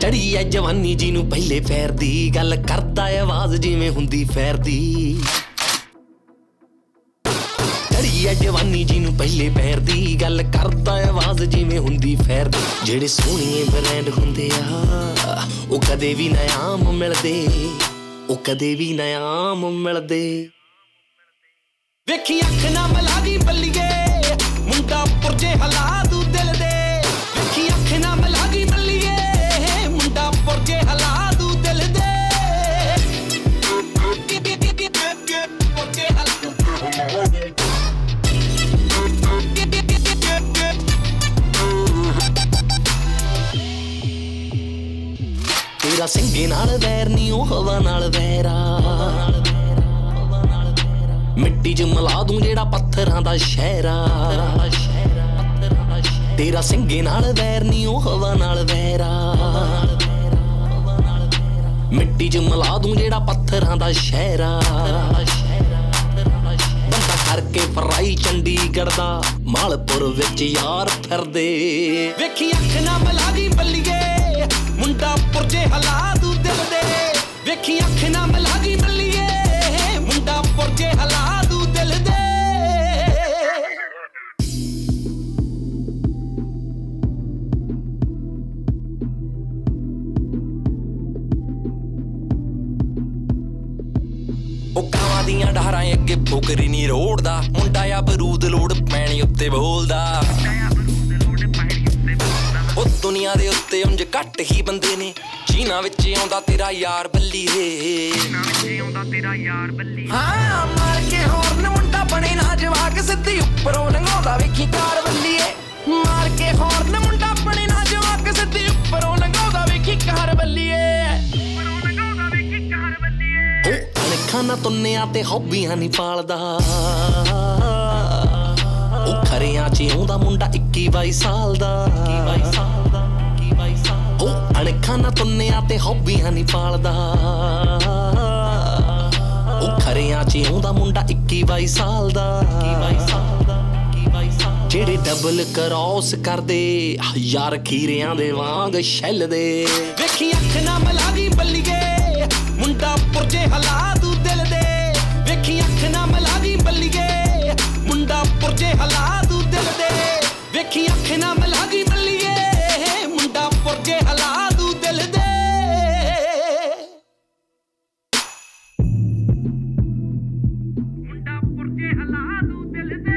ਚੜੀ ਐ ਜਵਾਨੀ ਜੀ ਨੂੰ ਪਹਿਲੇ ਪੈਰ ਦੀ ਗੱਲ ਕਰਦਾ ਆਵਾਜ਼ ਜਿਵੇਂ ਹੁੰਦੀ ਫੈਰ ਦੀ ਚੜੀ ਐ ਜਵਾਨੀ ਜੀ ਨੂੰ ਪਹਿਲੇ ਪੈਰ ਦੀ ਗੱਲ ਕਰਦਾ ਆਵਾਜ਼ ਜਿਵੇਂ ਹੁੰਦੀ ਫੈਰ ਦੀ ਜਿਹੜੇ ਸੋਹਣੀਏ ਬ੍ਰਾਂਡ ਹੁੰਦੇ ਆ ਉਹ ਕਦੇ ਵੀ ਨਾ ਆਮ ਮਿਲਦੇ ਉਹ ਕਦੇ ਵੀ ਨਾ ਆਮ ਮਿਲਦੇ ਵੇਖੀ ਅੱਖ ਨਾ ਮਲਾ ਦੀ ਬੱਲੀਏ ਮੁੰਡਾ ਪੁਰਜੇ ਹਲਾ ਦੂ ਦਿਲ ਦੇ ਵੇਖੀ ਅੱਖ ਨਾ ਮਲਾ ਦੀ ਬੱਲੀਏ ਮੁੰਡਾ ਪੁਰਜੇ ਹਲਾ ਦੂ ਦਿਲ ਦੇ ਪੁਰਜੇ ਤੇਰਾ ਸਿੰਘੇ ਨਾਲ ਵੈਰ ਨੀ ਉਹ ਹਵਾ ਨਾਲ ਵੈਰਾ ਮਿੱਟੀ ਚ ਮਿਲਾ ਦੂੰ ਜਿਹੜਾ ਪੱਥਰਾਂ ਦਾ ਸ਼ਹਿਰਾ ਤੇਰਾ ਸਿੰਘੇ ਨਾਲ ਵੈਰ ਨੀ ਉਹ ਹਵਾ ਨਾਲ ਵੈਰਾ ਮਿੱਟੀ ਚ ਮਿਲਾ ਦੂੰ ਜਿਹੜਾ ਪੱਥਰਾਂ ਦਾ ਸ਼ਹਿਰਾ ਬੰਦਾ ਕਰਕੇ ਫਰਾਈ ਚੰਡੀਗੜ੍ਹ ਦਾ ਮਾਲਪੁਰ ਵਿੱਚ ਯਾਰ ਫਿਰਦੇ ਵੇਖੀ ਅੱਖ ਨਾ ਮਿਲਾ ਦੀ ਬੱਲੀਏ ਮੁੰਡਾ ਪੁਰਜੇ ਹਲਾ ਦੂ ਦਿਲ ਦੇ ਵੇਖੀ ਅੱਖ ਨਾ ਮਿਲਾ ਦੀ ਬੱਲੀਏ ਮੁੰਡਾ ਪੁਰਜੇ ਹਲਾ ਦੂ ਦਿਲ ਦੇ ਉਹ ਕਾਵਾਂ ਦੀਆਂ ਡਾਰਾਂ ਅੱਗੇ ਫੋਕਰੀ ਨੀ ਰੋੜਦਾ ਮੁੰਡਾ ਆ ਬਰੂਦ ਲੋੜ ਪੈਣੀ ਉੱਤੇ ਬੋਲਦਾ ਉਹ ਦੁਨੀਆ ਦੇ ਉੱਤੇ ਉਂਝ ਘੱਟ ਹੀ ਬੰਦੇ ਨੇ ਚੀਨਾ ਵਿੱਚ ਆਉਂਦਾ ਤੇਰਾ ਯਾਰ ਬੱਲੀਏ ਹਾਂ ਮਾਰ ਕੇ ਹੋਰਨ ਮੁੰਡਾ ਬਣੇ ਨਾ ਜਵਾਕ ਸਿੱਧੀ ਉੱਪਰੋਂ ਲੰਘਾਉਂਦਾ ਵੇਖੀ ਕਾਰ ਬੱਲੀਏ ਮਾਰ ਕੇ ਹੋਰਨ ਮੁੰਡਾ ਬਣੇ ਨਾ ਜਵਾਕ ਸਿੱਧੀ ਉੱਪਰੋਂ ਲੰਘਾਉਂਦਾ ਵੇਖੀ ਕਾਰ ਬੱਲੀਏ ਖਾਨਾ ਤੁੰਨਿਆਂ ਤੇ ਹੌਬੀਆਂ ਨੀ ਪਾਲਦਾ ਉਹ ਖਰਿਆਂ ਚ ਆਉਂਦਾ ਮੁੰਡਾ 21-22 ਸਾਲ ਦਾ ਉਹ ਅਣਖਾਂ ਨਾ ਤੁੰਨਿਆਂ ਤੇ ਹੌਬੀਆਂ ਨੀ ਪਾਲਦਾ ਉਹ ਖਰਿਆਂ ਚ ਆਉਂਦਾ ਮੁੰਡਾ 21-22 ਸਾਲ ਦਾ ਜਿਹੜੇ ਡਬਲ ਕਰੌਸ ਕਰਦੇ ਯਾਰ ਖੀਰਿਆਂ ਦੇ ਵਾਂਗ ਛੱਲਦੇ ਵੇਖੀ ਅੱਖ ਨਾ ਮਲਾ ਦੀ ਬੱਲੀਏ ਮੁੰਡਾ ਪੁਰਜੇ ਹਲਾ ਦੂ ਦਿਲ ਦੇ ਵੇਖੀ ਅੱਖ ਨਾ ਮਲਾ ਦੀ ਬੱਲੀਏ ਮੁੰਡਾ ਪੁਰਜੇ ਹਲਾ ਦੂ ਦਿਲ ਦੇ ਵੇਖੀ ਅੱਖ ਨਾ ਮਲਾ ਦੀ